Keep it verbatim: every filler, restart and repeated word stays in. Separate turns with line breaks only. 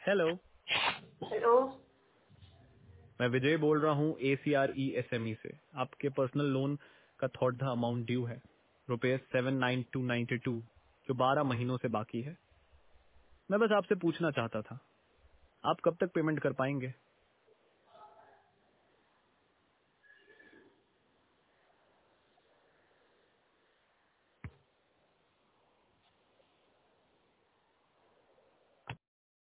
Hello.
Hello.
मैं विजय बोल रहा हूँ A C R E S M E से। आपके पर्सनल लोन का थर्ड द अमाउंट ड्यू है, रुपये seven nine two ninety two, जो बारह महीनों से बाकी है। मैं बस आपसे पूछना चाहता था, आप कब तक पेमेंट कर पाएंगे?